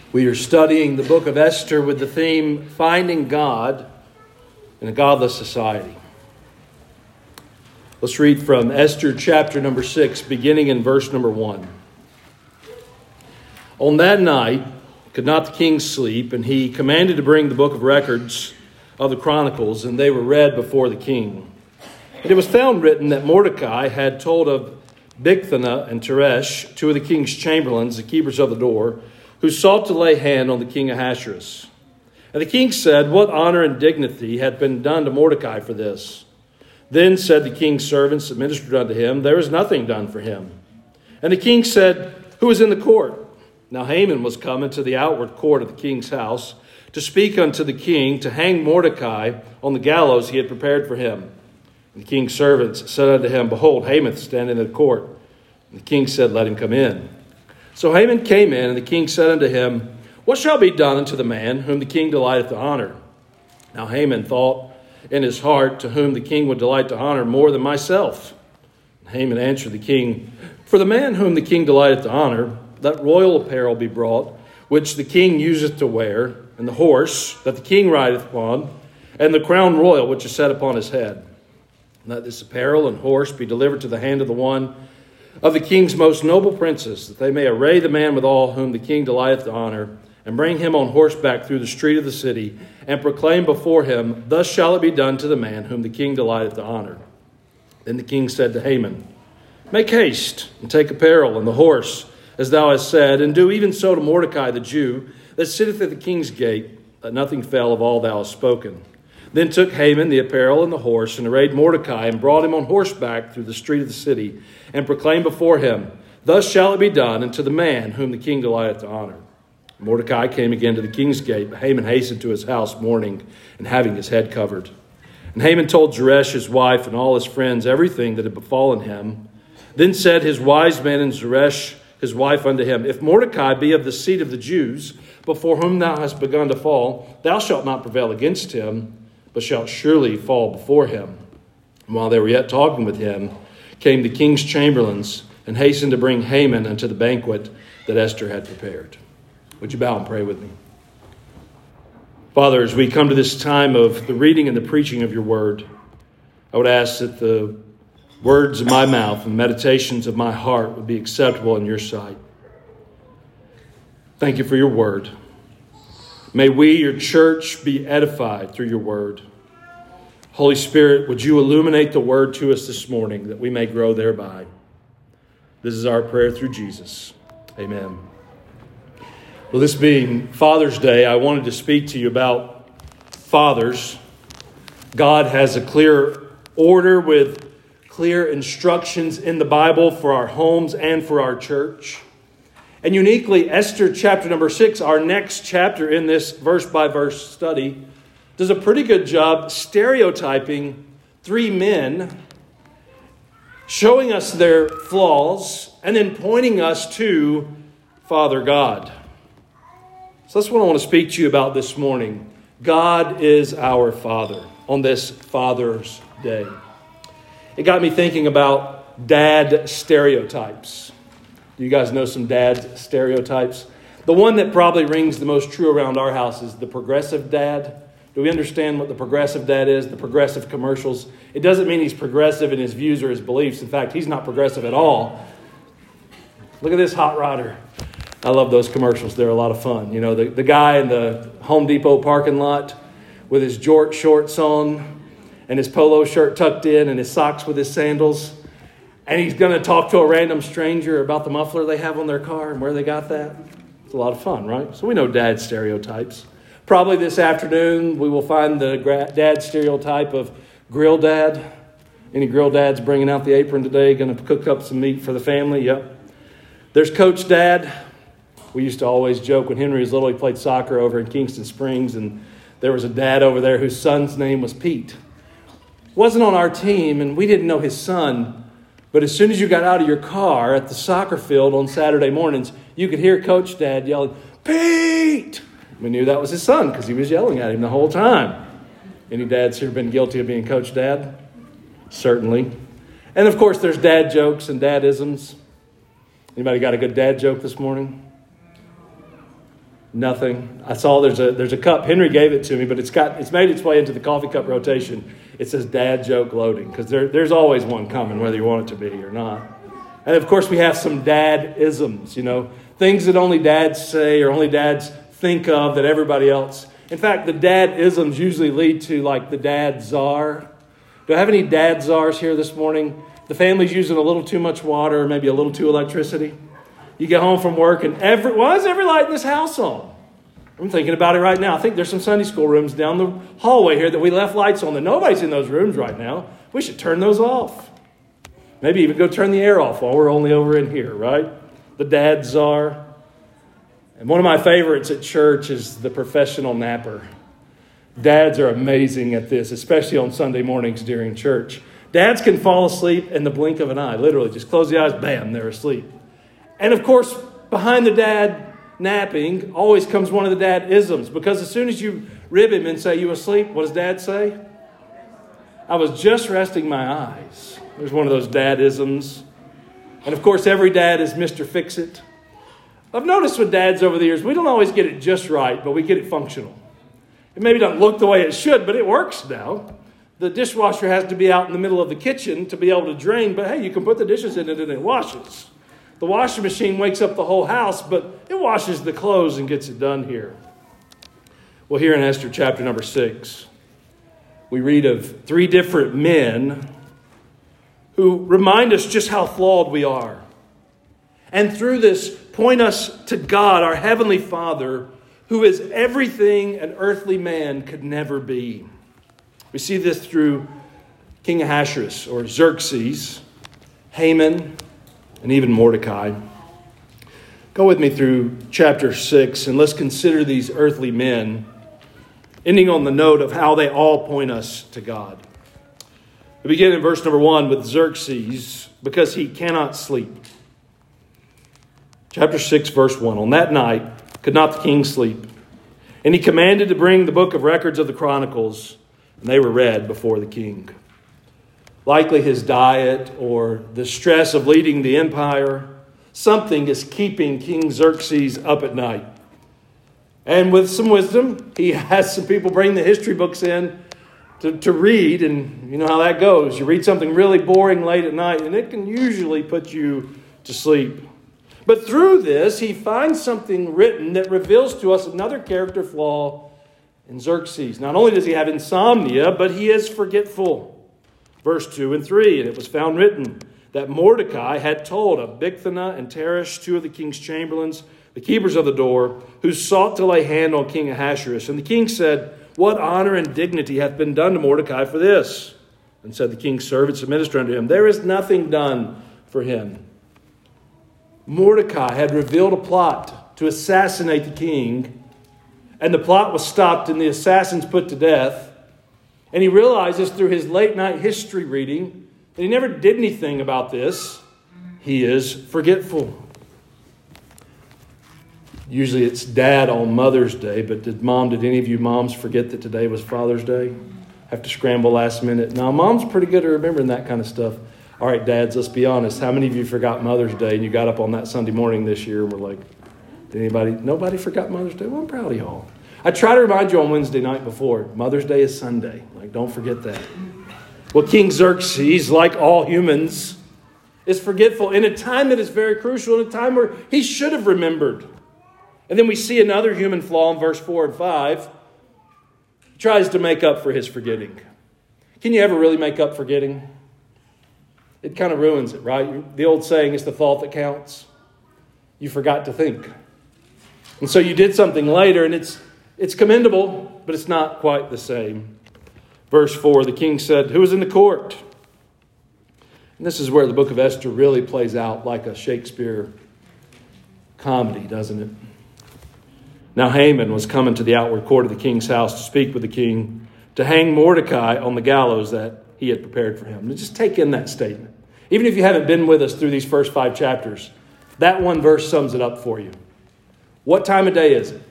We are studying the book of Esther with the theme, Finding God in a Godless Society. Let's read from Esther chapter number 6, beginning in verse number 1. On that night, could not the king sleep, and he commanded to bring the book of records of the Chronicles, and they were read before the king. And it was found written that Mordecai had told of Bigthana and Teresh, two of the king's chamberlains, the keepers of the door, who sought to lay hand on the king Ahasuerus. And the king said, "What honor and dignity had been done to Mordecai for this?" Then said the king's servants that ministered unto him, "There is nothing done for him." And the king said, "Who is in the court?" Now Haman was come into the outward court of the king's house to speak unto the king, to hang Mordecai on the gallows he had prepared for him. And the king's servants said unto him, "Behold, Haman standing in the court." And the king said, "Let him come in." So Haman came in, and the king said unto him, "What shall be done unto the man whom the king delighteth to honor?" Now Haman thought in his heart, to whom the king would delight to honor more than myself. And Haman answered the king, "For the man whom the king delighteth to honor, let royal apparel be brought, which the king useth to wear, and the horse that the king rideth upon, and the crown royal which is set upon his head. Let this apparel and horse be delivered to the hand of the one of the king's most noble princes, that they may array the man withal whom the king delighteth to honor, and bring him on horseback through the street of the city, and proclaim before him, Thus shall it be done to the man whom the king delighteth to honor." Then the king said to Haman, "Make haste, and take apparel and the horse, as thou hast said, and do even so to Mordecai the Jew, that sitteth at the king's gate, that nothing fail of all thou hast spoken." Then took Haman the apparel and the horse, and arrayed Mordecai, and brought him on horseback through the street of the city, and proclaimed before him, "Thus shall it be done unto the man whom the king delighteth to honor." Mordecai came again to the king's gate, but Haman hastened to his house mourning, and having his head covered. And Haman told Zeresh his wife and all his friends everything that had befallen him. Then said his wise men and Zeresh his wife unto him, "If Mordecai be of the seed of the Jews, before whom thou hast begun to fall, thou shalt not prevail against him, but shalt surely fall before him." And while they were yet talking with him, came the king's chamberlains, and hastened to bring Haman unto the banquet that Esther had prepared. Would you bow and pray with me? Father, as we come to this time of the reading and the preaching of your word, I would ask that the words of my mouth and meditations of my heart would be acceptable in your sight. Thank you for your word. May we, your church, be edified through your word. Holy Spirit, would you illuminate the word to us this morning, that we may grow thereby. This is our prayer through Jesus. Amen. Well, this being Father's Day, I wanted to speak to you about fathers. God has a clear order with clear instructions in the Bible for our homes and for our church. And uniquely, Esther chapter number 6, our next chapter in this verse-by-verse study, does a pretty good job stereotyping three men, showing us their flaws, and then pointing us to Father God. So that's what I want to speak to you about this morning. God is our Father on this Father's Day. It got me thinking about dad stereotypes. Do you guys know some dad stereotypes? The one that probably rings the most true around our house is the progressive dad. Do we understand what the progressive dad is? The progressive commercials. It doesn't mean he's progressive in his views or his beliefs. In fact, he's not progressive at all. Look at this hot rodder. I love those commercials. They're a lot of fun. You know, the guy in the Home Depot parking lot with his shorts on and his polo shirt tucked in and his socks with his sandals. And he's going to talk to a random stranger about the muffler they have on their car and where they got that. It's a lot of fun, right? So we know dad stereotypes. Probably this afternoon we will find the dad stereotype of grill dad. Any grill dads bringing out the apron today, going to cook up some meat for the family? Yep. There's coach dad. We used to always joke when Henry was little, he played soccer over in Kingston Springs, and there was a dad over there whose son's name was Pete. Wasn't on our team, and we didn't know his son. But as soon as you got out of your car at the soccer field on Saturday mornings, you could hear Coach Dad yelling, "Pete!" We knew that was his son because he was yelling at him the whole time. Any dads here been guilty of being Coach Dad? Certainly. And of course, there's dad jokes and dadisms. Anybody got a good dad joke this morning? Nothing. I saw there's a cup. Henry gave it to me, but it's made its way into the coffee cup rotation. It says dad joke loading, because there's always one coming, whether you want it to be or not. And of course, we have some dad-isms, things that only dads say or only dads think of that everybody else. In fact, the dad-isms usually lead to like the dad czar. Do I have any dad czars here this morning? The family's using a little too much water, or maybe a little too electricity. You get home from work and why is every light in this house on? I'm thinking about it right now. I think there's some Sunday school rooms down the hallway here that we left lights on that nobody's in those rooms right now. We should turn those off. Maybe even go turn the air off while we're only over in here, right? The dad czar. And one of my favorites at church is the professional napper. Dads are amazing at this, especially on Sunday mornings during church. Dads can fall asleep in the blink of an eye. Literally, just close the eyes, bam, they're asleep. And of course, behind the dad napping always comes one of the dad-isms. Because as soon as you rib him and say, "You asleep?" what does dad say? "I was just resting my eyes." There's one of those dad-isms. And of course, every dad is Mr. Fix-It. I've noticed with dads over the years, we don't always get it just right, but we get it functional. It maybe doesn't look the way it should, but it works now. The dishwasher has to be out in the middle of the kitchen to be able to drain, but hey, you can put the dishes in it and it washes. The washing machine wakes up the whole house, but it washes the clothes and gets it done here. Well, here in Esther chapter number 6, we read of 3 different men who remind us just how flawed we are. And through this, point us to God, our Heavenly Father, who is everything an earthly man could never be. We see this through King Ahasuerus, or Xerxes, Haman, and even Mordecai. Go with me through chapter 6, and let's consider these earthly men, ending on the note of how they all point us to God. We begin in verse number 1 with Xerxes, because he cannot sleep. Chapter 6, verse 1. On that night could not the king sleep, and he commanded to bring the book of records of the Chronicles, and they were read before the king. Likely his diet or the stress of leading the empire, something is keeping King Xerxes up at night. And with some wisdom, he has some people bring the history books in to read. And you know how that goes. You read something really boring late at night, and it can usually put you to sleep. But through this, he finds something written that reveals to us another character flaw in Xerxes. Not only does he have insomnia, but he is forgetful. Verse 2 and 3, and it was found written that Mordecai had told of Bigthana and Teresh, 2 of the king's chamberlains, the keepers of the door, who sought to lay hand on King Ahasuerus. And the king said, "What honor and dignity hath been done to Mordecai for this?" And said the king's servants to minister unto him, "There is nothing done for him." Mordecai had revealed a plot to assassinate the king, and the plot was stopped and the assassins put to death. And he realizes through his late night history reading that he never did anything about this. He is forgetful. Usually it's dad on Mother's Day, but did any of you moms forget that today was Father's Day? Have to scramble last minute. Now, mom's pretty good at remembering that kind of stuff. All right, dads, let's be honest. How many of you forgot Mother's Day and you got up on that Sunday morning this year and were like, nobody forgot Mother's Day? Well, I'm proud of y'all. I try to remind you on Wednesday night before, Mother's Day is Sunday. Don't forget that. Well, King Xerxes, like all humans, is forgetful in a time that is very crucial, in a time where he should have remembered. And then we see another human flaw in verse 4 and 5. He tries to make up for his forgetting. Can you ever really make up forgetting? It kind of ruins it, right? The old saying is the thought that counts. You forgot to think. And so you did something later, and it's commendable, but it's not quite the same. Verse 4, the king said, "Who is in the court?" And this is where the book of Esther really plays out like a Shakespeare comedy, doesn't it? Now Haman was coming to the outward court of the king's house to speak with the king, to hang Mordecai on the gallows that he had prepared for him. Now just take in that statement. Even if you haven't been with us through these first 5 chapters, that one verse sums it up for you. What time of day is it?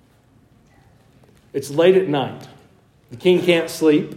It's late at night. The king can't sleep.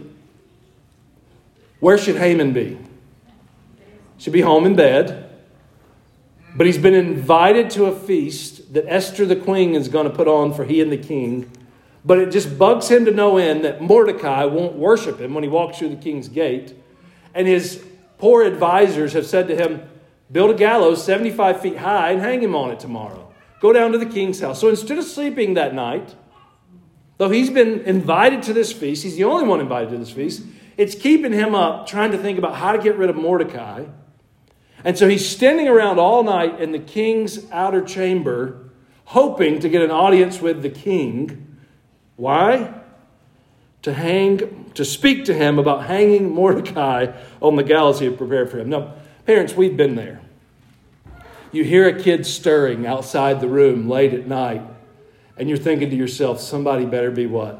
Where should Haman be? Should be home in bed. But he's been invited to a feast that Esther the queen is going to put on for he and the king. But it just bugs him to no end that Mordecai won't worship him when he walks through the king's gate. And his poor advisors have said to him, build a gallows 75 feet high and hang him on it tomorrow. Go down to the king's house. So instead of sleeping that night, though he's been invited to this feast, he's the only one invited to this feast, it's keeping him up trying to think about how to get rid of Mordecai. And so he's standing around all night in the king's outer chamber, hoping to get an audience with the king. Why? To speak to him about hanging Mordecai on the gallows he had prepared for him. Now, parents, we've been there. You hear a kid stirring outside the room late at night, and you're thinking to yourself, somebody better be what?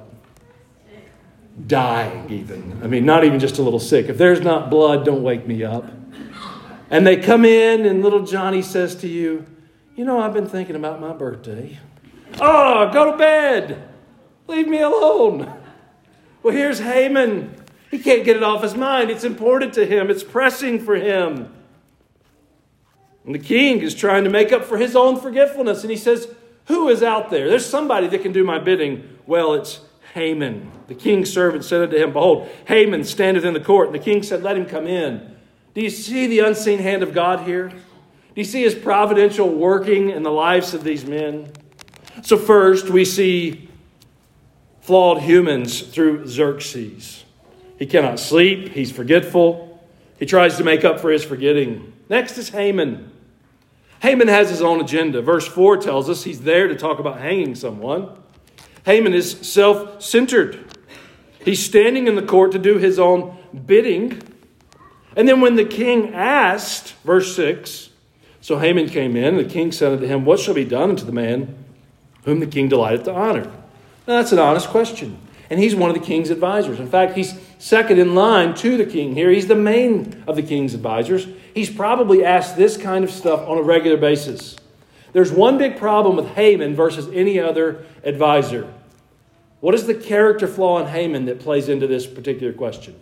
Dying even. I mean, not even just a little sick. If there's not blood, don't wake me up. And they come in and little Johnny says to you, I've been thinking about my birthday. Oh, go to bed. Leave me alone. Well, here's Haman. He can't get it off his mind. It's important to him. It's pressing for him. And the king is trying to make up for his own forgetfulness. And he says, who is out there? There's somebody that can do my bidding. Well, it's Haman. The king's servant said unto him, behold, Haman standeth in the court. And the king said, let him come in. Do you see the unseen hand of God here? Do you see his providential working in the lives of these men? So first, we see flawed humans through Xerxes. He cannot sleep. He's forgetful. He tries to make up for his forgetting. Next is Haman. Haman has his own agenda. Verse 4 tells us he's there to talk about hanging someone. Haman is self-centered. He's standing in the court to do his own bidding. And then when the king asked, verse 6, so Haman came in, and the king said unto him, what shall be done unto the man whom the king delighteth to honor? Now, that's an honest question. And he's one of the king's advisors. In fact, he's second in line to the king here. He's the main of the king's advisors. He's probably asked this kind of stuff on a regular basis. There's one big problem with Haman versus any other advisor. What is the character flaw in Haman that plays into this particular question?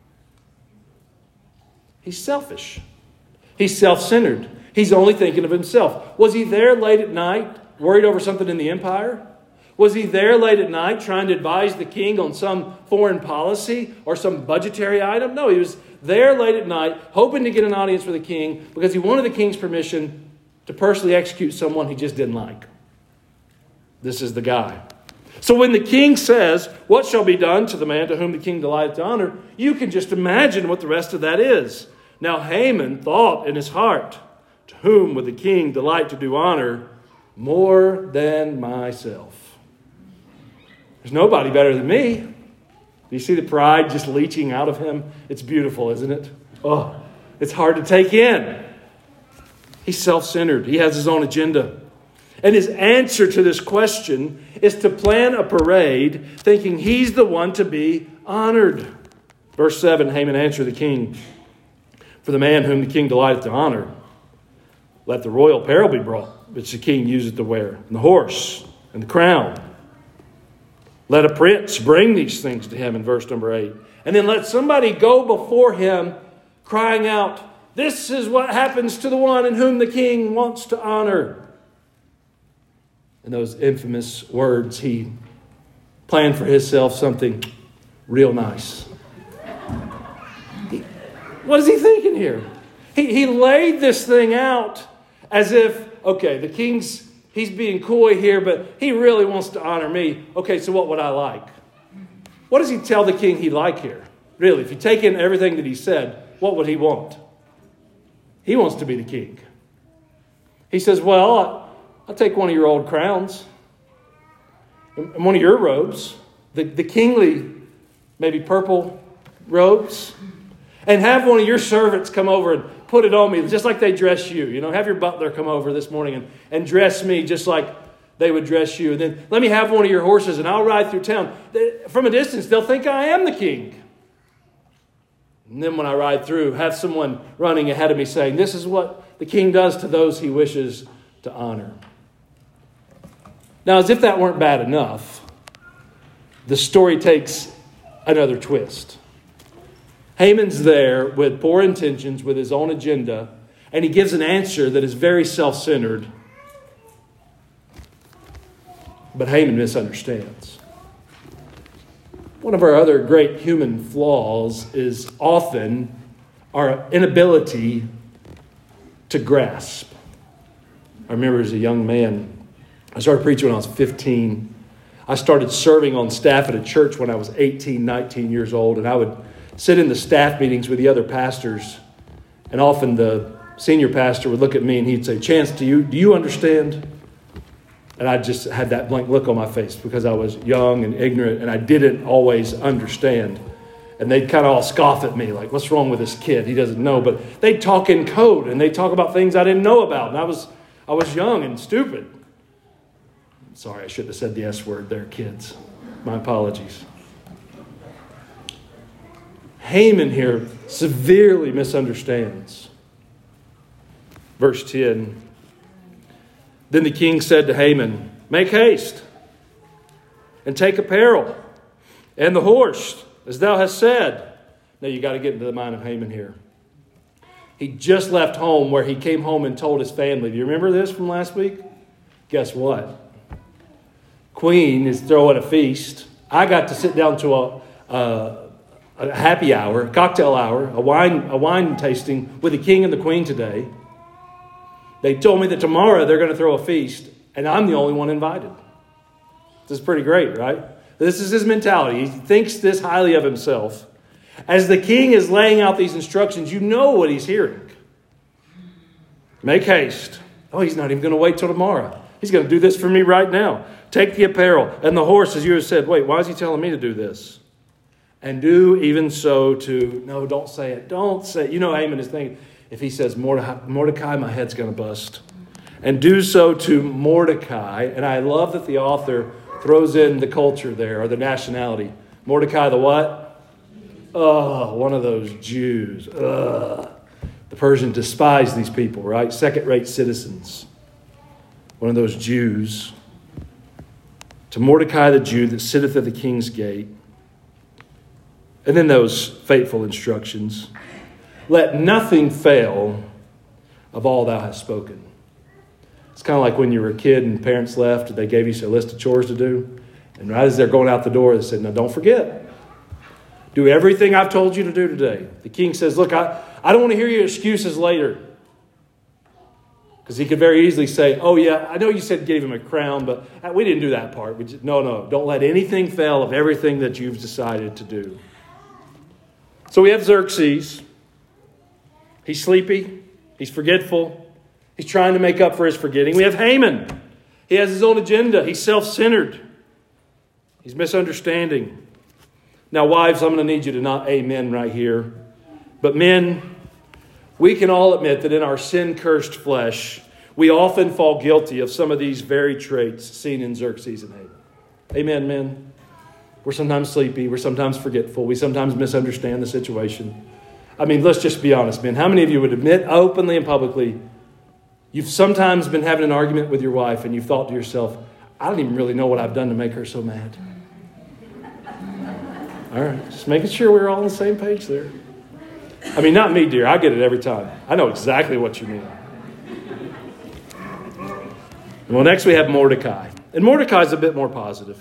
He's selfish. He's self-centered. He's only thinking of himself. Was he there late at night, worried over something in the empire? Was he there late at night trying to advise the king on some foreign policy or some budgetary item? No, he was there late at night hoping to get an audience with the king because he wanted the king's permission to personally execute someone he just didn't like. This is the guy. So when the king says, what shall be done to the man to whom the king delighteth to honor? You can just imagine what the rest of that is. Now Haman thought in his heart, to whom would the king delight to do honor more than myself? There's nobody better than me. Do you see the pride just leaching out of him? It's beautiful, isn't it? Oh, it's hard to take in. He's self-centered. He has his own agenda. And his answer to this question is to plan a parade thinking he's the one to be honored. Verse 7, Haman answered the king, for the man whom the king delighteth to honor, let the royal apparel be brought, which the king useth to wear, and the horse, and the crown. Let a prince bring these things to him in verse number 8. And then let somebody go before him crying out, this is what happens to the one in whom the king wants to honor. In those infamous words, he planned for himself something real nice. What is he thinking here? He laid this thing out as if, okay, the king's, he's being coy here, but he really wants to honor me. Okay, so what would I like? What does he tell the king he'd like here? Really, if you take in everything that he said, what would he want? He wants to be the king. He says, well, I'll take one of your old crowns and one of your robes, the kingly, maybe purple robes, and have one of your servants come over and put it on me just like they dress you. You know, have your butler come over this morning and dress me just like they would dress you. And then let me have one of your horses and I'll ride through town. From a distance, they'll think I am the king. And then when I ride through, have someone running ahead of me saying, this is what the king does to those he wishes to honor. Now, as if that weren't bad enough, the story takes another twist. Haman's there with poor intentions, with his own agenda, And he gives an answer that is very self-centered. But Haman misunderstands. One of our other great human flaws is often our inability to grasp. I remember as a young man, I started preaching when I was 15. I started serving on staff at a church when I was 18, 19 years old, and I would sit in the staff meetings with the other pastors, and often the senior pastor would look at me and he'd say, "Chance, do you understand?" And I just had that blank look on my face because I was young and ignorant and I didn't always understand. And they'd kind of all scoff at me like, "What's wrong with this kid? He doesn't know." But they'd talk in code and they'd talk about things I didn't know about. And I was young and stupid. Sorry, I shouldn't have said the S word there, kids. My apologies. Haman here severely misunderstands. Verse 10. Then the king said to Haman, "Make haste and take apparel and the horse, as thou hast said." Now you got to get into the mind of Haman here. He just left home where he came home and told his family. Do you remember this from last week? Guess what? Queen is throwing a feast. I got to sit down to a happy hour, a cocktail hour, a wine tasting with the king and the queen today. They told me that tomorrow they're going to throw a feast, and I'm the only one invited. This is pretty great, right? This is his mentality. He thinks this highly of himself. As the king is laying out these instructions, you know what he's hearing. Make haste. Oh, he's not even going to wait till tomorrow. He's going to do this for me right now. Take the apparel and the horse, as you have said. Wait, why is he telling me to do this? And do even so to... No, don't say it. Don't say it. You know Haman is thinking, if he says Mordecai, my head's going to bust. And do so to Mordecai. And I love that the author throws in the culture there, or the nationality. Mordecai the what? Oh, one of those Jews. Ugh. The Persians despise these people, right? Second-rate citizens. One of those Jews. To Mordecai the Jew that sitteth at the king's gate. And then those fateful instructions. Let nothing fail of all thou hast spoken. It's kind of like when you were a kid and parents left, they gave you a list of chores to do. And right as they're going out the door, they said, "Now don't forget. Do everything I've told you to do today." The king says, "Look, I don't want to hear your excuses later." Because he could very easily say, "Oh yeah, I know you said gave him a crown, but we didn't do that part." No, don't let anything fail of everything that you've decided to do. So we have Xerxes. He's sleepy. He's forgetful. He's trying to make up for his forgetting. We have Haman. He has his own agenda. He's self-centered. He's misunderstanding. Now, wives, I'm going to need you to not amen right here. But men, we can all admit that in our sin-cursed flesh, we often fall guilty of some of these very traits seen in Xerxes and Haman. Amen, men? We're sometimes sleepy. We're sometimes forgetful. We sometimes misunderstand the situation. I mean, let's just be honest, men. How many of you would admit openly and publicly you've sometimes been having an argument with your wife and you've thought to yourself, "I don't even really know what I've done to make her so mad"? All right, just making sure we're all on the same page there. I mean, not me, dear. I get it every time. I know exactly what you mean. Well, next we have Mordecai. And Mordecai's a bit more positive.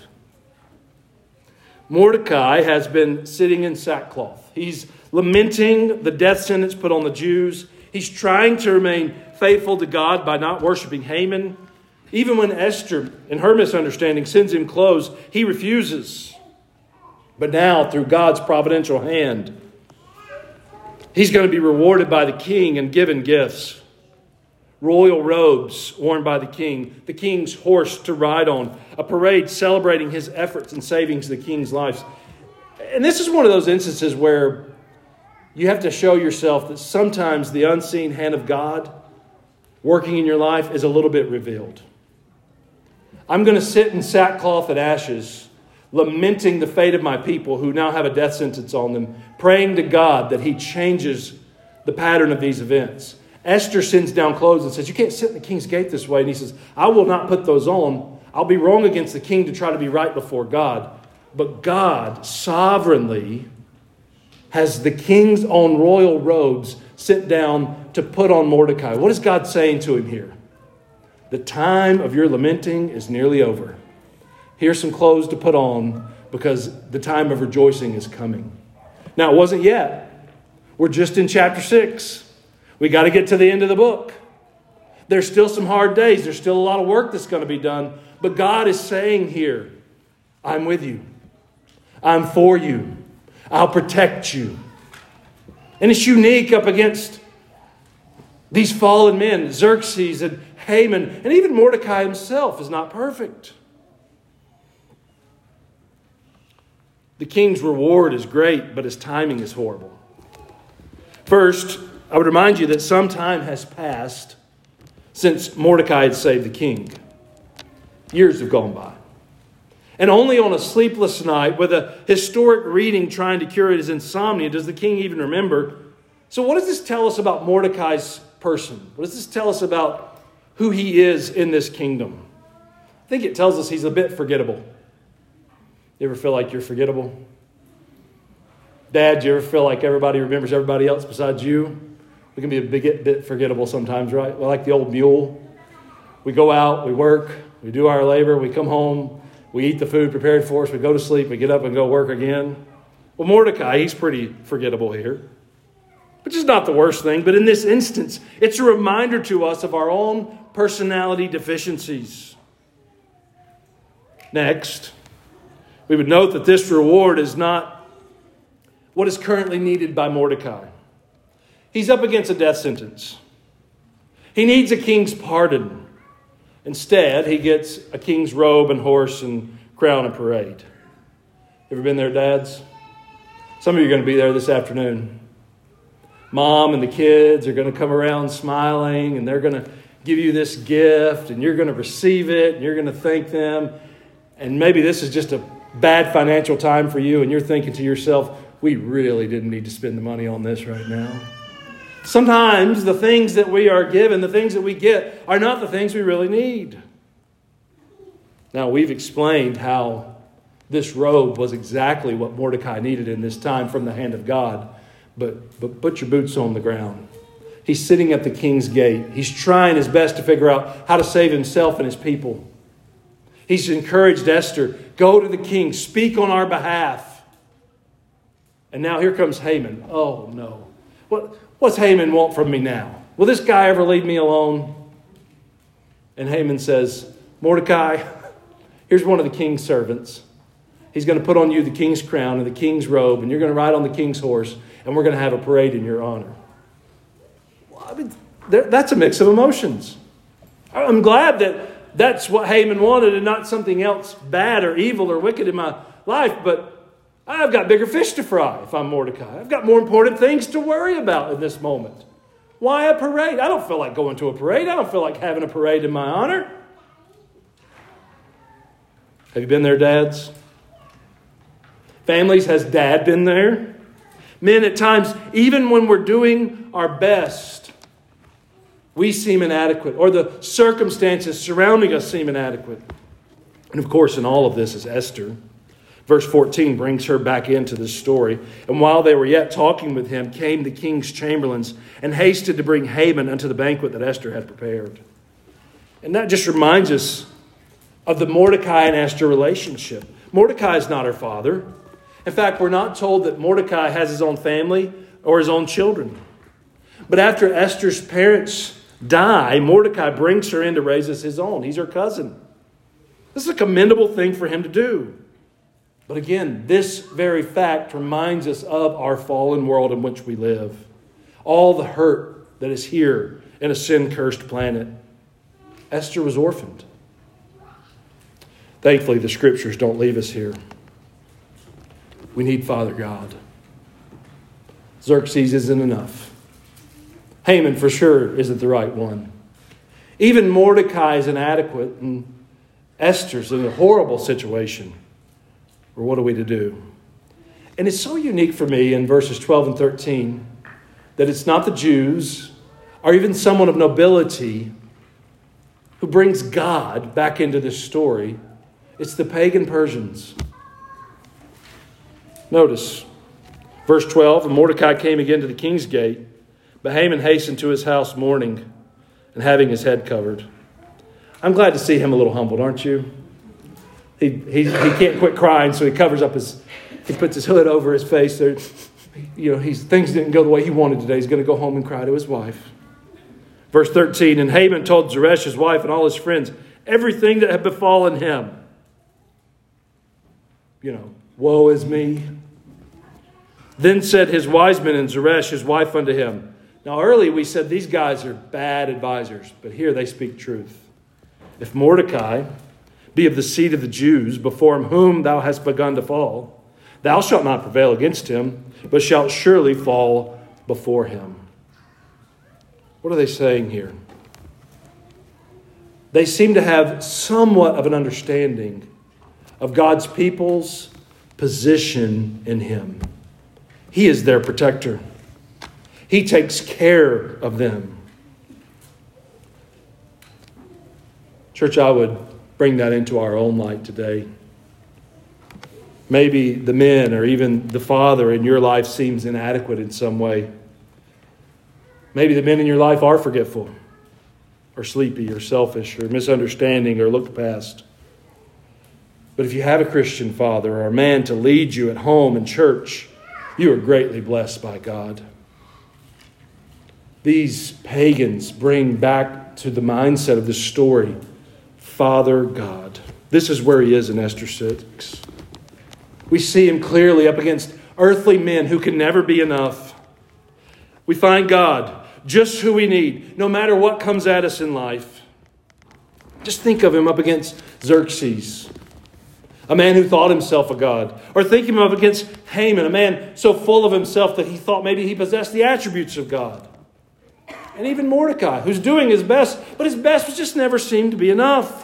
Mordecai has been sitting in sackcloth. He's lamenting the death sentence put on the Jews. He's trying to remain faithful to God by not worshiping Haman. Even when Esther, in her misunderstanding, sends him clothes, he refuses. But now, through God's providential hand, he's going to be rewarded by the king and given gifts. Royal robes worn by the king's horse to ride on, a parade celebrating his efforts and savings of the king's life. And this is one of those instances where you have to show yourself that sometimes the unseen hand of God working in your life is a little bit revealed. I'm going to sit in sackcloth and ashes, lamenting the fate of my people who now have a death sentence on them, praying to God that he changes the pattern of these events. Esther sends down clothes and says, "You can't sit in the king's gate this way." And he says, "I will not put those on. I'll be wrong against the king to try to be right before God." But God sovereignly has the king's own royal robes sent down to put on Mordecai. What is God saying to him here? The time of your lamenting is nearly over. Here's some clothes to put on because the time of rejoicing is coming. Now, it wasn't yet. We're just in chapter 6. We got to get to the end of the book. There's still some hard days. There's still a lot of work that's going to be done. But God is saying here, I'm with you. I'm for you. I'll protect you. And it's unique up against these fallen men. Xerxes and Haman and even Mordecai himself is not perfect. The king's reward is great, but his timing is horrible. First, I would remind you that some time has passed since Mordecai had saved the king. Years have gone by. And only on a sleepless night with a historic reading trying to cure his insomnia does the king even remember. So what does this tell us about Mordecai's person? What does this tell us about who he is in this kingdom? I think it tells us he's a bit forgettable. You ever feel like you're forgettable? Dad, do you ever feel like everybody remembers everybody else besides you? We can be a bit forgettable sometimes, right? We're like the old mule. We go out, we work, we do our labor, we come home, we eat the food prepared for us, we go to sleep, we get up and go work again. Well, Mordecai, he's pretty forgettable here. Which is not the worst thing, but in this instance, it's a reminder to us of our own personality deficiencies. Next, we would note that this reward is not what is currently needed by Mordecai. He's up against a death sentence. He needs a king's pardon. Instead, he gets a king's robe and horse and crown and parade. Ever been there, dads? Some of you are going to be there this afternoon. Mom and the kids are going to come around smiling, and they're going to give you this gift, and you're going to receive it, and you're going to thank them. And maybe this is just a bad financial time for you, and you're thinking to yourself, we really didn't need to spend the money on this right now. Sometimes the things that we are given, the things that we get, are not the things we really need. Now, we've explained how this robe was exactly what Mordecai needed in this time from the hand of God. But put your boots on the ground. He's sitting at the king's gate. He's trying his best to figure out how to save himself and his people. He's encouraged Esther, go to the king, speak on our behalf. And now here comes Haman. Oh, no. What's Haman want from me now? Will this guy ever leave me alone? And Haman says, Mordecai, here's one of the king's servants. He's going to put on you the king's crown and the king's robe, and you're going to ride on the king's horse, and we're going to have a parade in your honor. Well, I mean, that's a mix of emotions. I'm glad that that's what Haman wanted and not something else bad or evil or wicked in my life, but I've got bigger fish to fry if I'm Mordecai. I've got more important things to worry about in this moment. Why a parade? I don't feel like going to a parade. I don't feel like having a parade in my honor. Have you been there, dads? Families, has dad been there? Men, at times, even when we're doing our best, we seem inadequate, or the circumstances surrounding us seem inadequate. And of course, in all of this is Esther. Verse 14 brings her back into this story. And while they were yet talking with him, came the king's chamberlains and hasted to bring Haman unto the banquet that Esther had prepared. And that just reminds us of the Mordecai and Esther relationship. Mordecai is not her father. In fact, we're not told that Mordecai has his own family or his own children. But after Esther's parents die, Mordecai brings her in to raise as his own. He's her cousin. This is a commendable thing for him to do. But again, this very fact reminds us of our fallen world in which we live. All the hurt that is here in a sin-cursed planet. Esther was orphaned. Thankfully, the scriptures don't leave us here. We need Father God. Xerxes isn't enough. Haman for sure isn't the right one. Even Mordecai is inadequate, and Esther's in a horrible situation. Or what are we to do? And it's so unique for me in verses 12 and 13 that it's not the Jews or even someone of nobility who brings God back into this story. It's the pagan Persians. Notice, verse 12, and Mordecai came again to the king's gate, But Haman hastened to his house mourning and having his head covered. I'm glad to see him a little humbled, aren't you? He can't quit crying, so he covers up he puts his hood over his face. There, things didn't go the way he wanted today. He's going to go home and cry to his wife. Verse 13, and Haman told Zeresh, his wife, and all his friends, everything that had befallen him. Woe is me. Then said his wise men and Zeresh, his wife, unto him. Now early we said these guys are bad advisors, but here they speak truth. If Mordecai be of the seed of the Jews, before whom thou hast begun to fall, thou shalt not prevail against him, but shalt surely fall before him. What are they saying here? They seem to have somewhat of an understanding of God's people's position in him. He is their protector. He takes care of them. Church, I would bring that into our own light today. Maybe the men or even the father in your life seems inadequate in some way. Maybe the men in your life are forgetful or sleepy or selfish or misunderstanding or look past. But if you have a Christian father or a man to lead you at home and church, you are greatly blessed by God. These pagans bring back to the mindset of this story, Father God. This is where he is in Esther 6. We see him clearly up against earthly men who can never be enough. We find God, just who we need, no matter what comes at us in life. Just think of him up against Xerxes, a man who thought himself a god. Or think of him up against Haman, a man so full of himself that he thought maybe he possessed the attributes of God. And even Mordecai, who's doing his best, but his best just never seemed to be enough.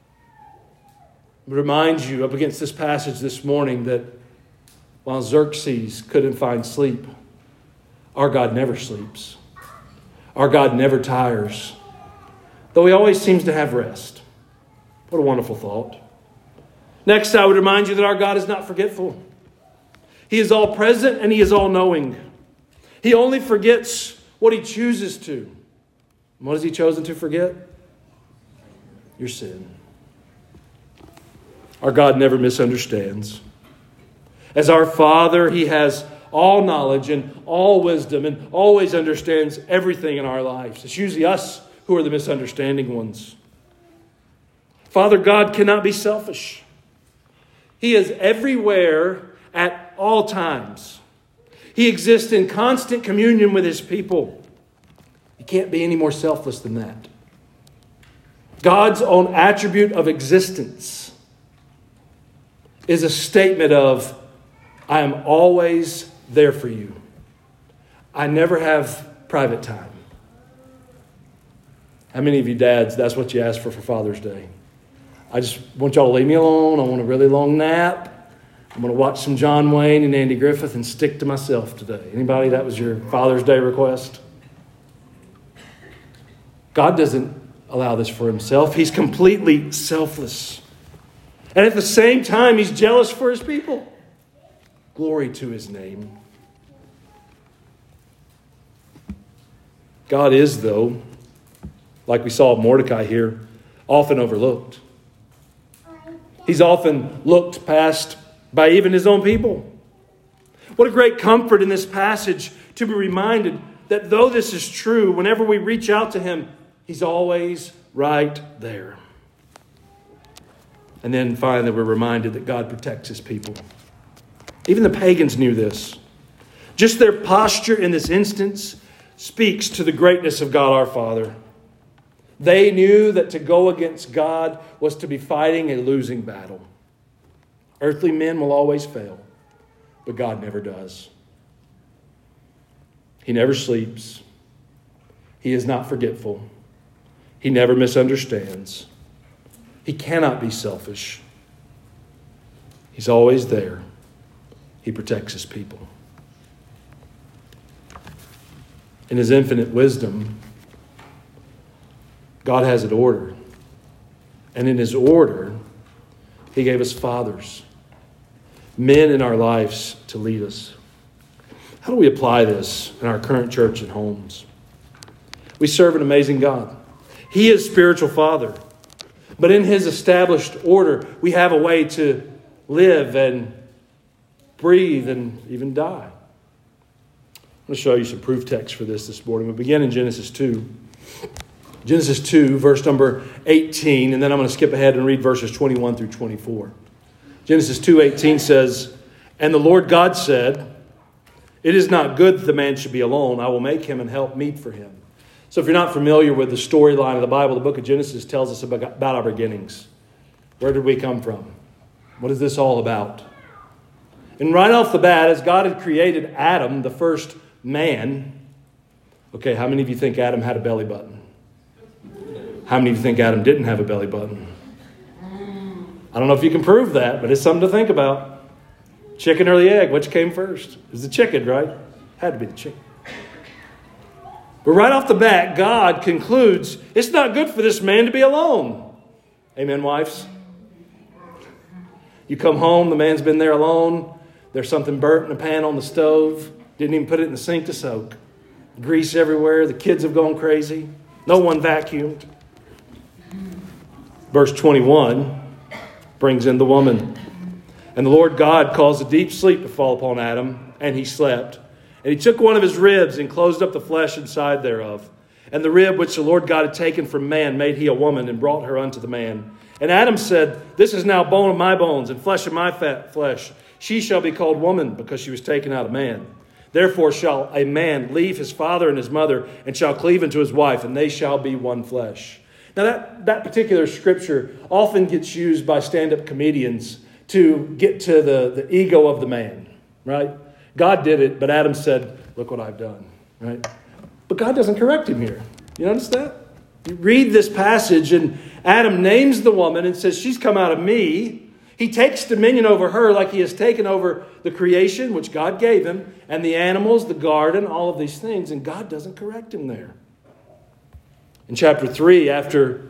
I remind you up against this passage this morning that while Xerxes couldn't find sleep, our God never sleeps. Our God never tires, though he always seems to have rest. What a wonderful thought. Next, I would remind you that our God is not forgetful. He is all present and he is all knowing. He only forgets what he chooses to. And what has he chosen to forget? Your sin. Our God never misunderstands. As our Father, he has all knowledge and all wisdom and always understands everything in our lives. It's usually us who are the misunderstanding ones. Father God cannot be selfish. He is everywhere at all times. He exists in constant communion with his people. He can't be any more selfless than that. God's own attribute of existence is a statement of, I am always there for you. I never have private time. How many of you dads, that's what you ask for Father's Day? I just want y'all to leave me alone. I want a really long nap. I'm going to watch some John Wayne and Andy Griffith and stick to myself today. Anybody, that was your Father's Day request? God doesn't allow this for himself. He's completely selfless. And at the same time, he's jealous for his people. Glory to his name. God is, though, like we saw Mordecai here, often overlooked. He's often looked past by even his own people. What a great comfort in this passage to be reminded that though this is true, whenever we reach out to him, he's always right there. And then finally, we're reminded that God protects his people. Even the pagans knew this. Just their posture in this instance speaks to the greatness of God our Father. They knew that to go against God was to be fighting a losing battle. Earthly men will always fail, but God never does. He never sleeps. He is not forgetful. He never misunderstands. He cannot be selfish. He's always there. He protects his people. In his infinite wisdom, God has it ordered. And in his order, he gave us fathers, men in our lives to lead us. How do we apply this in our current church and homes? We serve an amazing God. He is spiritual Father. But in His established order, we have a way to live and breathe and even die. I'm going to show you some proof texts for this morning. We'll begin in Genesis 2. Genesis 2, verse number 18, and then I'm going to skip ahead and read verses 21 through 24. Genesis 2:18 says, "And the Lord God said, it is not good that the man should be alone. I will make him and help meet for him." So if you're not familiar with the storyline of the Bible, the book of Genesis tells us about our beginnings. Where did we come from? What is this all about? And right off the bat, as God had created Adam, the first man, okay, how many of you think Adam had a belly button? How many of you think Adam didn't have a belly button? I don't know if you can prove that, but it's something to think about. Chicken or the egg, which came first? It was the chicken, right? Had to be the chicken. But right off the bat, God concludes, it's not good for this man to be alone. Amen, wives? You come home, the man's been there alone. There's something burnt in a pan on the stove. Didn't even put it in the sink to soak. Grease everywhere. The kids have gone crazy. No one vacuumed. Verse 21 brings in the woman. "And the Lord God caused a deep sleep to fall upon Adam, and he slept. And he took one of his ribs and closed up the flesh inside thereof. And the rib which the Lord God had taken from man made he a woman, and brought her unto the man. And Adam said, This is now bone of my bones, and flesh of my flesh. She shall be called woman, because she was taken out of man. Therefore shall a man leave his father and his mother, and shall cleave unto his wife, and they shall be one flesh." Now that particular scripture often gets used by stand-up comedians to get to the ego of the man, right? God did it, but Adam said, "Look what I've done," right? But God doesn't correct him here. You notice that? You read this passage, and Adam names the woman and says, "She's come out of me." He takes dominion over her like he has taken over the creation, which God gave him, and the animals, the garden, all of these things, and God doesn't correct him there. In chapter 3, after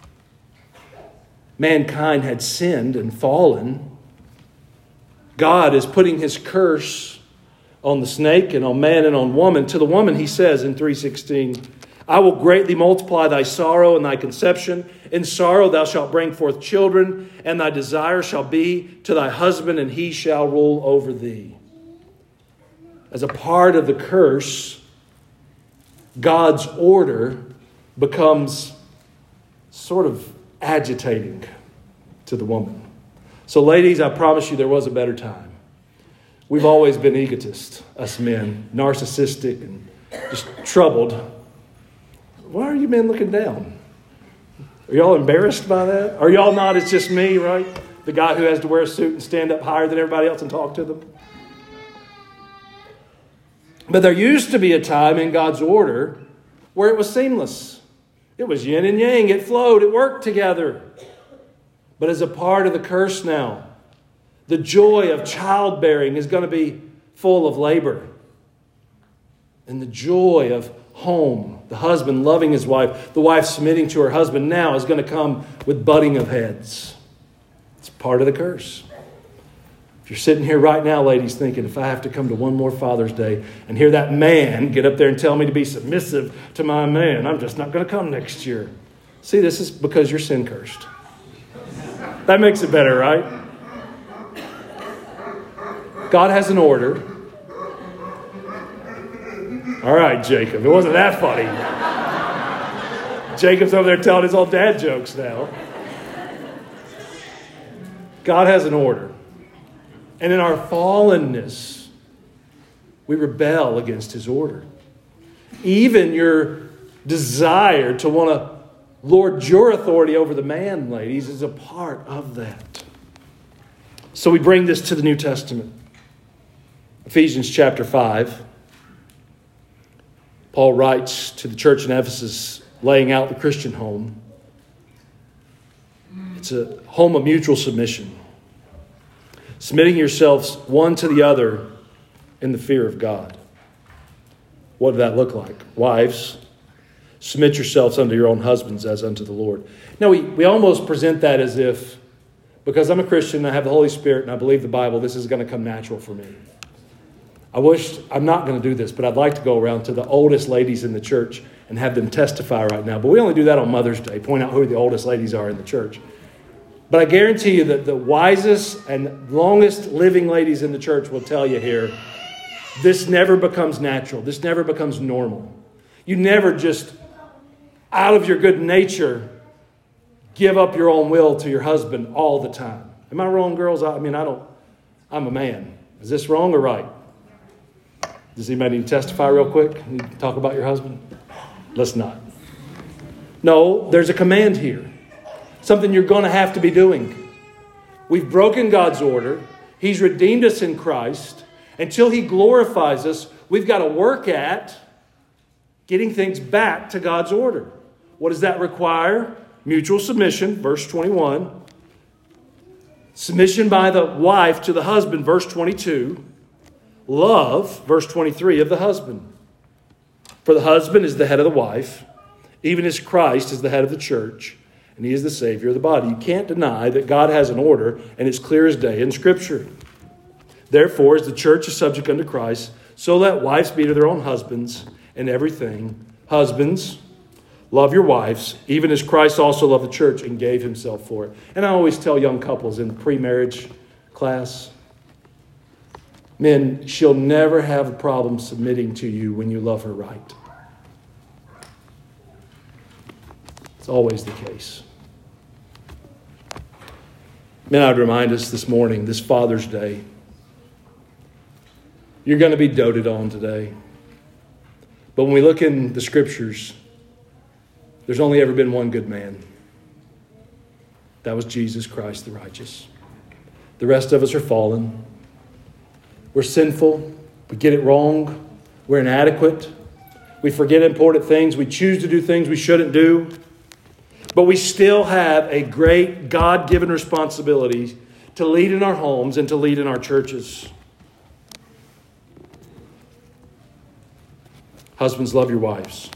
mankind had sinned and fallen, God is putting his curse on the snake and on man and on woman. To the woman, he says in 3:16, "I will greatly multiply thy sorrow and thy conception. In sorrow thou shalt bring forth children, and thy desire shall be to thy husband, and he shall rule over thee." As a part of the curse, God's order becomes sort of agitating to the woman. So ladies, I promise you there was a better time. We've always been egotists, us men, narcissistic and just troubled. Why are you men looking down? Are y'all embarrassed by that? Are y'all not? It's just me, right? The guy who has to wear a suit and stand up higher than everybody else and talk to them. But there used to be a time in God's order where it was seamless. It was yin and yang. It flowed. It worked together. But as a part of the curse now, the joy of childbearing is going to be full of labor. And the joy of home, the husband loving his wife, the wife submitting to her husband now is going to come with butting of heads. It's part of the curse. If you're sitting here right now, ladies, thinking, if I have to come to one more Father's Day and hear that man get up there and tell me to be submissive to my man, I'm just not going to come next year. See, this is because you're sin cursed. That makes it better, right? God has an order. All right, Jacob. It wasn't that funny. Jacob's over there telling his old dad jokes now. God has an order. And in our fallenness, we rebel against his order. Even your desire to want to lord your authority over the man, ladies, is a part of that. So we bring this to the New Testament. Ephesians chapter 5. Paul writes to the church in Ephesus, laying out the Christian home. It's a home of mutual submission. Submitting yourselves one to the other in the fear of God. What did that look like? Wives, submit yourselves unto your own husbands as unto the Lord. Now, we almost present that as if, because I'm a Christian, I have the Holy Spirit, and I believe the Bible, this is going to come natural for me. I'm not going to do this, but I'd like to go around to the oldest ladies in the church and have them testify right now. But we only do that on Mother's Day, point out who the oldest ladies are in the church. But I guarantee you that the wisest and longest living ladies in the church will tell you here, this never becomes natural. This never becomes normal. You never just, out of your good nature, give up your own will to your husband all the time. Am I wrong, girls? I'm a man. Is this wrong or right? Does anybody need to testify real quick? Need to talk about your husband? Let's not. No, there's a command here. Something you're going to have to be doing. We've broken God's order. He's redeemed us in Christ. Until He glorifies us, we've got to work at getting things back to God's order. What does that require? Mutual submission, verse 21. Submission by the wife to the husband, verse 22. Love, verse 23, of the husband. For the husband is the head of the wife, even as Christ is the head of the church, and He is the Savior of the body. You can't deny that God has an order, and it's clear as day in Scripture. Therefore, as the church is subject unto Christ, so let wives be to their own husbands in everything. Husbands, love your wives, even as Christ also loved the church and gave Himself for it. And I always tell young couples in pre-marriage class, men, she'll never have a problem submitting to you when you love her right. It's always the case. Men, I'd remind us this morning, this Father's Day, you're going to be doted on today. But when we look in the Scriptures, there's only ever been one good man. That was Jesus Christ the righteous. The rest of us are fallen. We're sinful. We get it wrong. We're inadequate. We forget important things. We choose to do things we shouldn't do. But we still have a great God-given responsibility to lead in our homes and to lead in our churches. Husbands, love your wives.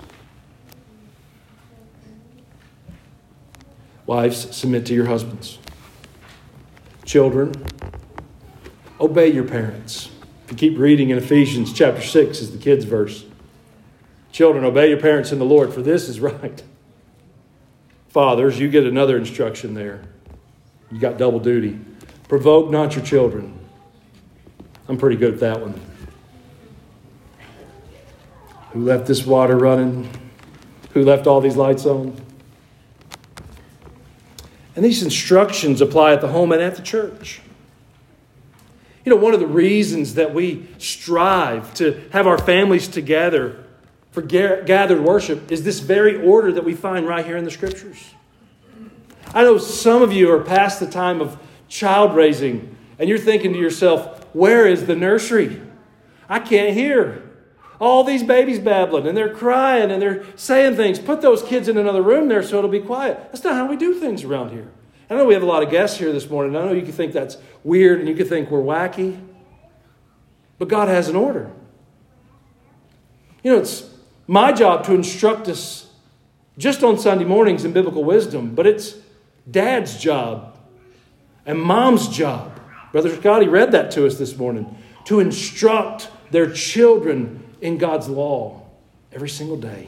Wives, submit to your husbands. Children, obey your parents. If you keep reading in Ephesians chapter 6 is the kids' verse. Children, obey your parents in the Lord, for this is right. Fathers, you get another instruction there. You got double duty. Provoke not your children. I'm pretty good at that one. Who left this water running? Who left all these lights on? And these instructions apply at the home and at the church. You know, one of the reasons that we strive to have our families together for gathered worship is this very order that we find right here in the Scriptures. I know some of you are past the time of child raising, and you're thinking to yourself, where is the nursery? I can't hear. All these babies babbling, and they're crying, and they're saying things. Put those kids in another room there so it'll be quiet. That's not how we do things around here. I know we have a lot of guests here this morning. I know you can think that's weird, and you can think we're wacky. But God has an order. You know, it's my job to instruct us just on Sunday mornings in biblical wisdom, but it's Dad's job and Mom's job. Brother Scotty read that to us this morning. To instruct their children in God's law every single day.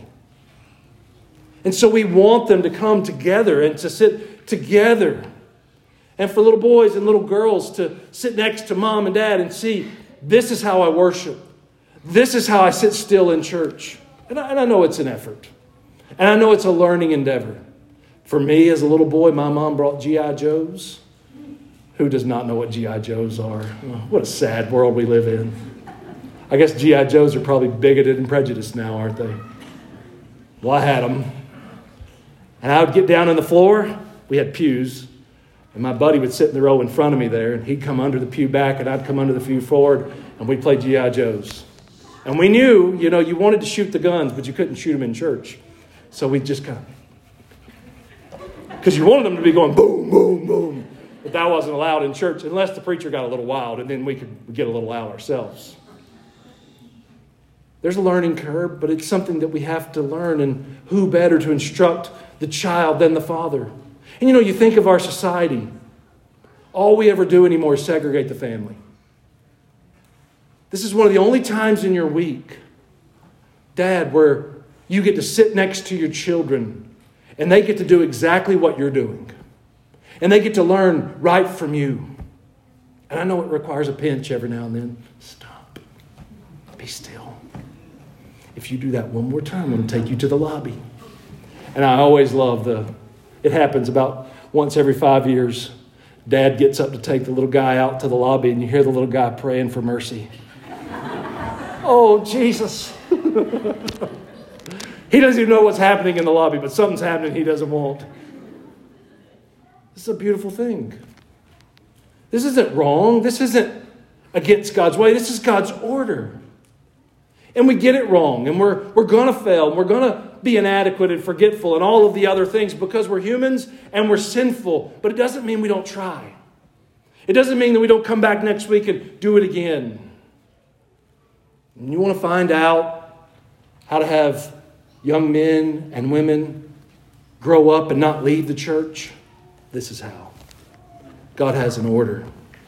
And so we want them to come together and to sit together. And for little boys and little girls to sit next to Mom and Dad and see, this is how I worship. This is how I sit still in church. And I know it's an effort. And I know it's a learning endeavor. For me, as a little boy, my mom brought G.I. Joes. Who does not know what G.I. Joes are? Oh, what a sad world we live in. I guess G.I. Joes are probably bigoted and prejudiced now, aren't they? Well, I had them. And I would get down on the floor. We had pews. And my buddy would sit in the row in front of me there. And he'd come under the pew back and I'd come under the pew forward. And we'd play G.I. Joes. And we knew, you know, you wanted to shoot the guns, but you couldn't shoot them in church. So we just kind of... Because you wanted them to be going boom, boom, boom. But that wasn't allowed in church unless the preacher got a little wild. And then we could get a little loud ourselves. There's a learning curve, but it's something that we have to learn. And who better to instruct the child than the father? And you know, you think of our society. All we ever do anymore is segregate the family. This is one of the only times in your week, Dad, where you get to sit next to your children and they get to do exactly what you're doing. And they get to learn right from you. And I know it requires a pinch every now and then. Stop. Be still. If you do that one more time, I'm going to take you to the lobby. And I always love it happens about once every 5 years. Dad gets up to take the little guy out to the lobby and you hear the little guy praying for mercy. Oh, Jesus. He doesn't even know what's happening in the lobby, but something's happening he doesn't want. This is a beautiful thing. This isn't wrong. This isn't against God's way. This is God's order. And we get it wrong, and we're going to fail, and we're going to be inadequate and forgetful and all of the other things because we're humans and we're sinful. But it doesn't mean we don't try. It doesn't mean that we don't come back next week and do it again. And you want to find out how to have young men and women grow up and not leave the church? This is how. God has an order.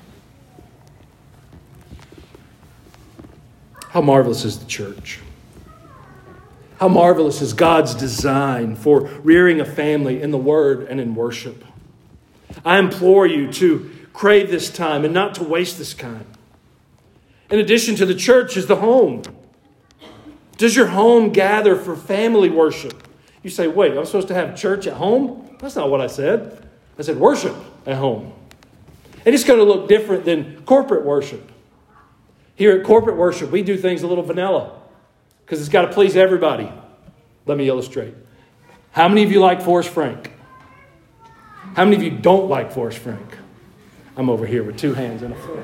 How marvelous is the church? How marvelous is God's design for rearing a family in the Word and in worship? I implore you to crave this time and not to waste this time. In addition to the church is the home. Does your home gather for family worship? You say, wait, I'm supposed to have church at home? That's not what I said. I said worship at home. And it's going to look different than corporate worship. Here at corporate worship, we do things a little vanilla because it's got to please everybody. Let me illustrate. How many of you like Forrest Frank? How many of you don't like Forrest Frank? I'm over here with two hands in a foot.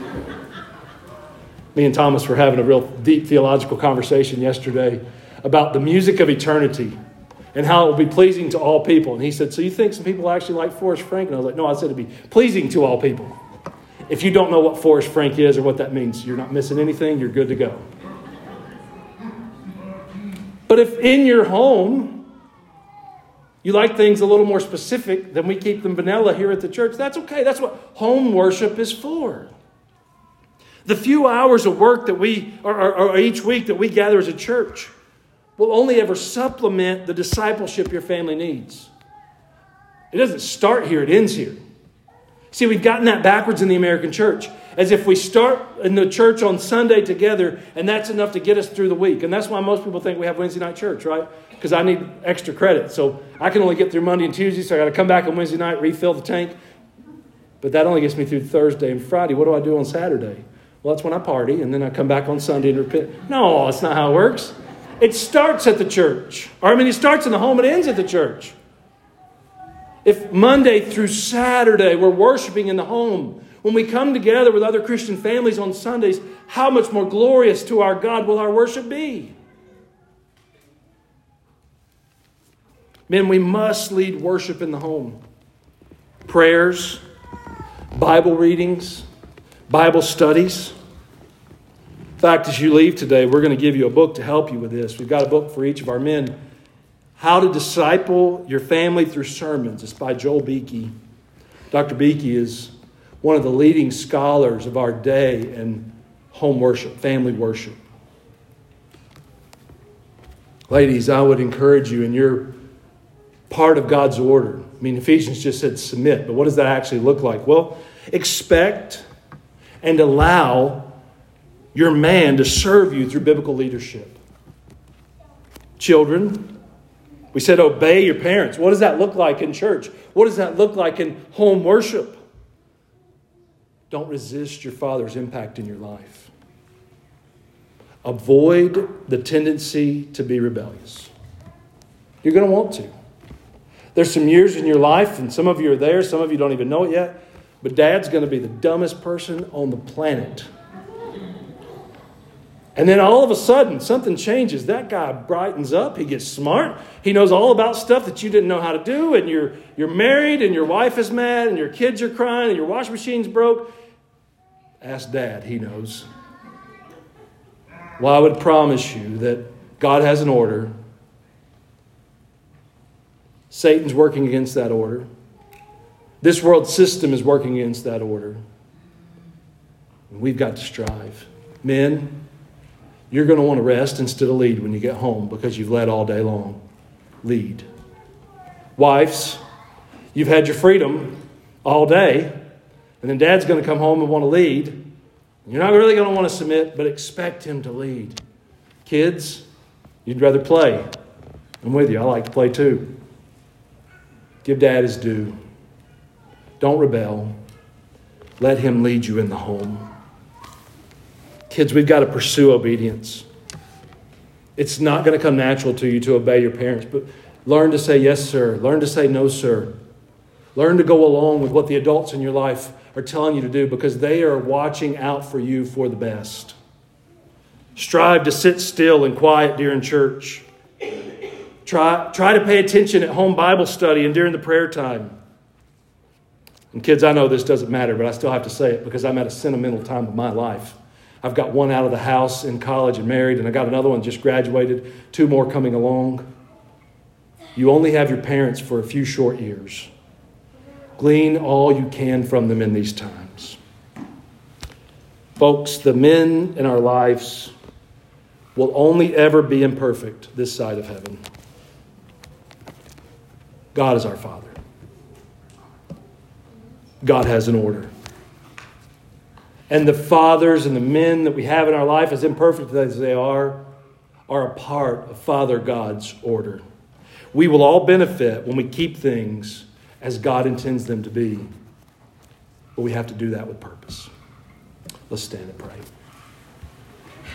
Me and Thomas were having a real deep theological conversation yesterday about the music of eternity and how it will be pleasing to all people. And he said, so you think some people actually like Forrest Frank? And I was like, no, I said it'd be pleasing to all people. If you don't know what Forrest Frank is or what that means, you're not missing anything. You're good to go. But if in your home you like things a little more specific, then we keep them vanilla here at the church. That's okay. That's what home worship is for. The few hours of work that we, or each week that we gather as a church, will only ever supplement the discipleship your family needs. It doesn't start here, it ends here. See, we've gotten that backwards in the American church. As if we start in the church on Sunday together, and that's enough to get us through the week. And that's why most people think we have Wednesday night church, right? Because I need extra credit. So I can only get through Monday and Tuesday, so I got to come back on Wednesday night, refill the tank. But that only gets me through Thursday and Friday. What do I do on Saturday? Well, that's when I party, and then I come back on Sunday and repent. No, that's not how it works. It starts at the church. It starts in the home and ends at the church. If Monday through Saturday we're worshiping in the home, when we come together with other Christian families on Sundays, how much more glorious to our God will our worship be? Men, we must lead worship in the home. Prayers, Bible readings, Bible studies. In fact, as you leave today, we're going to give you a book to help you with this. We've got a book for each of our men. How to Disciple Your Family Through Sermons. It's by Joel Beeke. Dr. Beeke is one of the leading scholars of our day in home worship, family worship. Ladies, I would encourage you, and you're part of God's order. Ephesians just said submit, but what does that actually look like? Well, expect and allow your man to serve you through biblical leadership. Children, we said obey your parents. What does that look like in church? What does that look like in home worship? Don't resist your father's impact in your life. Avoid the tendency to be rebellious. You're going to want to. There's some years in your life, and some of you are there, some of you don't even know it yet, but Dad's going to be the dumbest person on the planet. And then all of a sudden, something changes. That guy brightens up. He gets smart. He knows all about stuff that you didn't know how to do. And you're married, and your wife is mad, and your kids are crying, and your washing machine's broke. Ask Dad. He knows. Well, I would promise you that God has an order. Satan's working against that order. This world system is working against that order. And we've got to strive. Men, You're going to want to rest instead of lead when you get home because you've led all day long. Lead. Wives, you've had your freedom all day, and then Dad's going to come home and want to lead. You're not really going to want to submit, but expect him to lead. Kids, you'd rather play. I'm with you. I like to play too. Give Dad his due. Don't rebel. Let him lead you in the home. Kids, we've got to pursue obedience. It's not going to come natural to you to obey your parents, but learn to say yes, sir. Learn to say no, sir. Learn to go along with what the adults in your life are telling you to do because they are watching out for you for the best. Strive to sit still and quiet during church. Try to pay attention at home Bible study and during the prayer time. And kids, I know this doesn't matter, but I still have to say it because I'm at a sentimental time of my life. I've got one out of the house in college and married, and I got another one just graduated, 2 more coming along. You only have your parents for a few short years. Glean all you can from them in these times. Folks, the men in our lives will only ever be imperfect this side of heaven. God is our Father. God has an order. And the fathers and the men that we have in our life, as imperfect as they are a part of Father God's order. We will all benefit when we keep things as God intends them to be. But we have to do that with purpose. Let's stand and pray.